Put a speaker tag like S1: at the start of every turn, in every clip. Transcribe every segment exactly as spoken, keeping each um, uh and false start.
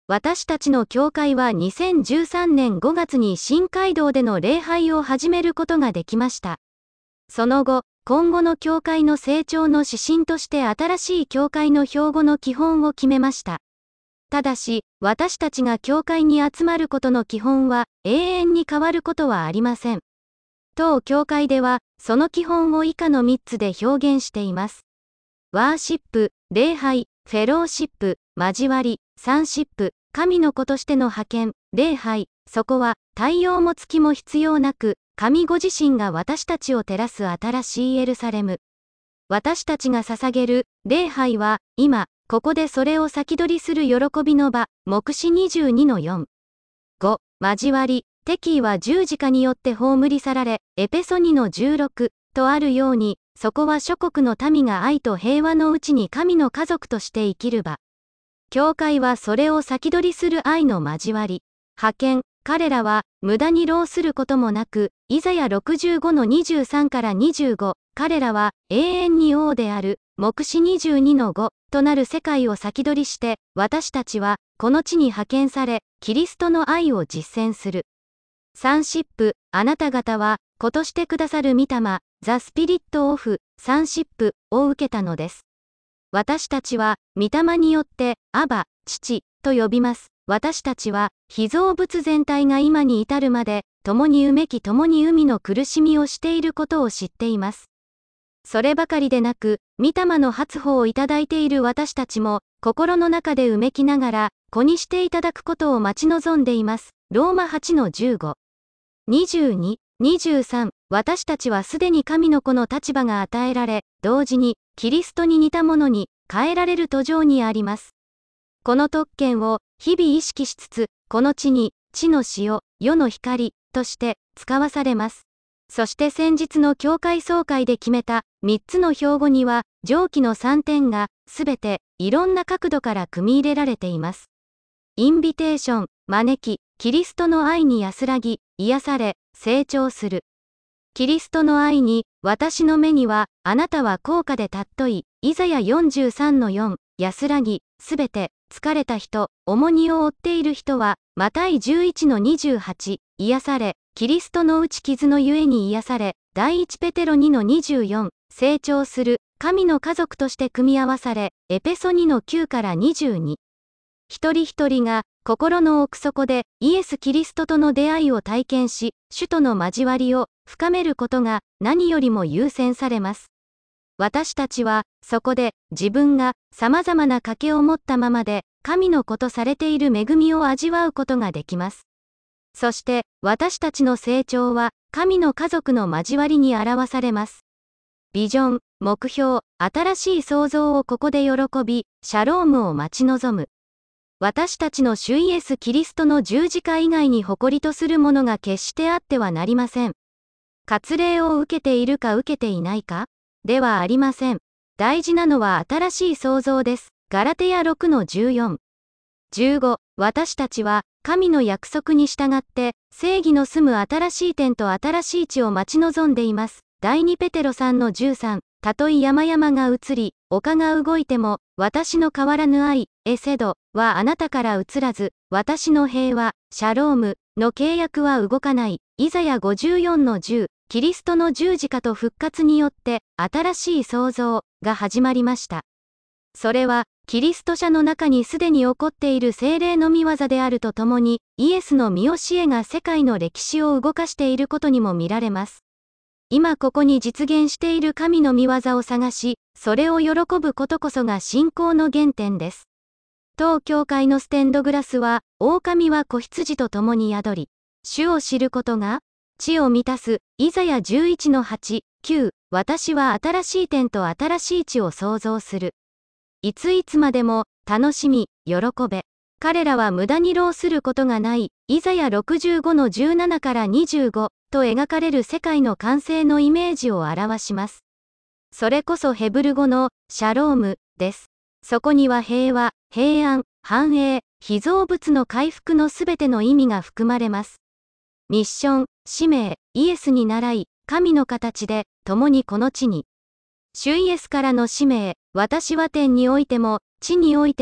S1: 私たちの教会はにせんじゅうさんねんごがつに新街道での礼拝を始めることができました。その後、今後の教会の成長の指針として新しい教会の標語の基本を決めました。ただし、私たちが教会に集まることの基本は永遠に変わることはありません。当教会では、その基本を以下のみっつで表現しています。ワーシップ、礼拝、フェローシップ、交わり、サンシップ、神の子としての派遣、礼拝、そこは、太陽も月も必要なく、神ご自身が私たちを照らす新しいエルサレム。私たちが捧げる、礼拝は、今、ここでそれを先取りする喜びの場、黙示にじゅうにのよん。ご、交わり、敵意は十字架によって葬り去られ、エペソにのじゅうろく、とあるように、そこは諸国の民が愛と平和のうちに神の家族として生きる場。教会はそれを先取りする愛の交わり。派遣、彼らは無駄に労することもなく、イザヤろくじゅうごのにじゅうさんからにじゅうご、彼らは永遠に王である、黙示にじゅうにのごとなる世界を先取りして、私たちはこの地に派遣され、キリストの愛を実践する。サンシップ、あなた方は、子としてくださる御霊、ザ・スピリット・オフ、サンシップを受けたのです。私たちは、御霊によって、アバ、父、と呼びます。私たちは、被造物全体が今に至るまで、共にうめき共に海の苦しみをしていることを知っています。そればかりでなく、御霊の発歩をいただいている私たちも、心の中でうめきながら、子にしていただくことを待ち望んでいます。ローマはちのじゅうご。にじゅうに、にじゅうさん、私たちはすでに神の子の立場が与えられ、同時に、キリストに似たものに変えられる途上にあります。この特権を日々意識しつつ、この地に、地の塩、世の光、として使わされます。そして先日の教会総会で決めたみっつの標語には、上記のさんてんが、すべて、いろんな角度から組み入れられています。インビテーション、招き、キリストの愛に安らぎ、癒され、成長する。キリストの愛に、私の目には、あなたは高価で尊い、イザヤよんじゅうさんのよん、安らぎ、すべて、疲れた人、重荷を負っている人は、マタイじゅういちのにじゅうはち、癒され、キリストの打ち傷のゆえに癒され、第一ペテロにのにじゅうよん、成長する、神の家族として組み合わされ、エペソにのきゅうからにじゅうに。一人一人が、心の奥底で、イエス・キリストとの出会いを体験し、主との交わりを深めることが何よりも優先されます。私たちは、そこで、自分が様々な賭けを持ったままで、神の子とされている恵みを味わうことができます。そして、私たちの成長は、神の家族の交わりに表されます。ビジョン、目標、新しい創造をここで喜び、シャロームを待ち望む。私たちの主イエス・キリストの十字架以外に誇りとするものが決してあってはなりません。割礼を受けているか受けていないかではありません。大事なのは新しい創造です。ガラテヤろくのじゅうよん。じゅうご、私たちは、神の約束に従って、正義の住む新しい天と新しい地を待ち望んでいます。第二ペテロさんのじゅうさん。たとえ山々が移り、丘が動いても、私の変わらぬ愛、エセド、はあなたから移らず、私の平和、シャローム、の契約は動かない。イザヤごじゅうよんのじゅう、キリストの十字架と復活によって、新しい創造、が始まりました。それは、キリスト者の中にすでに起こっている聖霊の御業であるとともに、イエスの御教えが世界の歴史を動かしていることにも見られます。今ここに実現している神の御業を探し、それを喜ぶことこそが信仰の原点です。当教会のステンドグラスは、狼は子羊と共に宿り、主を知ることが、地を満たす、イザヤじゅういちのはち、きゅう、私は新しい天と新しい地を創造する。いついつまでも、楽しみ、喜べ。彼らは無駄に労することがない、イザヤろくじゅうごのじゅうななからにじゅうご、と描かれる世界の完成のイメージを表します。それこそヘブル語の、シャローム、です。そこには平和、平安、繁栄、被造物の回復のすべての意味が含まれます。ミッション、使命、イエスに倣い、神の形で、共にこの地に。主イエスからの使命、私は天においても、地においても、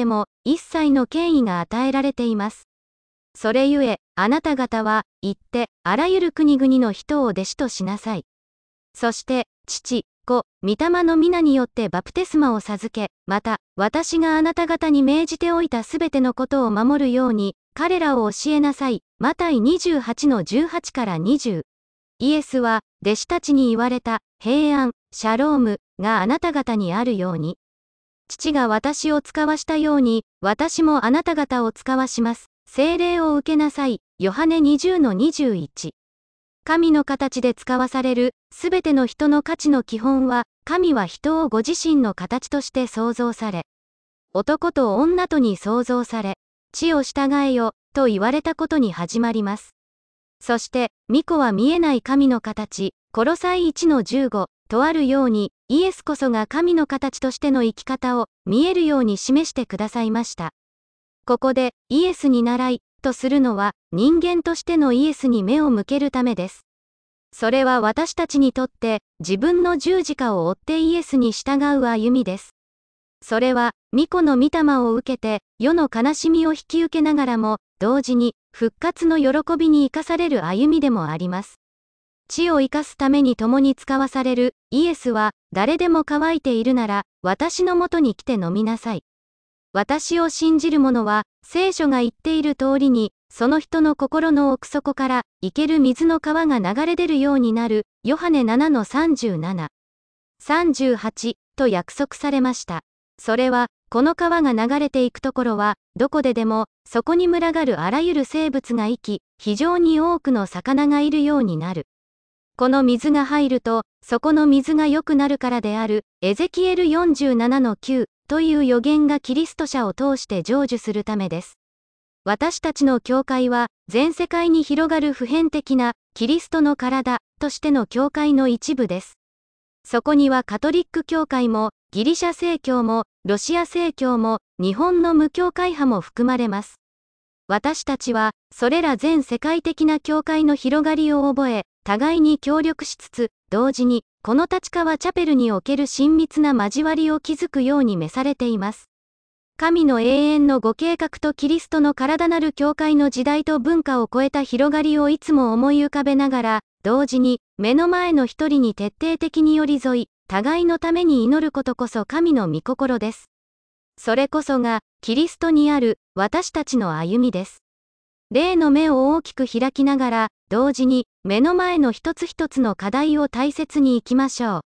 S1: 一切の権威が与えられています。それゆえ、あなた方は、行って、あらゆる国々の人を弟子としなさい。そして、父、子、御霊の皆によってバプテスマを授け、また、私があなた方に命じておいたすべてのことを守るように、彼らを教えなさい。マタイにじゅうはちのじゅうはちからにじゅう。イエスは、弟子たちに言われた、平安、シャローム、があなた方にあるように。父が私を使わしたように、私もあなた方を使わします。聖霊を受けなさい。ヨハネにじゅうのにじゅういち。神の形で使わされる、すべての人の価値の基本は、神は人をご自身の形として創造され、男と女とに創造され、地を従えよ、と言われたことに始まります。そして、御子は見えない神の形、コロサイいちのじゅうご、とあるように、イエスこそが神の形としての生き方を、見えるように示してくださいました。ここで、イエスに倣い、とするのは、人間としてのイエスに目を向けるためです。それは私たちにとって、自分の十字架を追ってイエスに従う歩みです。それは、御子の御霊を受けて、世の悲しみを引き受けながらも、同時に、復活の喜びに生かされる歩みでもあります。地を生かすために共に使わされる、イエスは、誰でも乾いているなら、私のもとに来て飲みなさい。私を信じる者は、聖書が言っている通りに、その人の心の奥底から、生ける水の川が流れ出るようになる、ヨハネななのさんじゅうなな、さんじゅうはち、と約束されました。それは、この川が流れていくところは、どこででも、そこに群がるあらゆる生物が生き、非常に多くの魚がいるようになる。この水が入ると、そこの水が良くなるからである、エゼキエルよんじゅうななのきゅう、という予言がキリスト者を通して成就するためです。私たちの教会は、全世界に広がる普遍的な、キリストの体、としての教会の一部です。そこにはカトリック教会も、ギリシャ正教も、ロシア正教も、日本の無教会派も含まれます。私たちは、それら全世界的な教会の広がりを覚え、互いに協力しつつ、同時に、この立川チャペルにおける親密な交わりを築くように召されています。神の永遠のご計画とキリストの体なる教会の時代と文化を超えた広がりをいつも思い浮かべながら、同時に、目の前の一人に徹底的に寄り添い、互いのために祈ることこそ神の御心です。それこそが、キリストにある、私たちの歩みです。霊の目を大きく開きながら、同時に、目の前の一つ一つの課題を大切に生きましょう。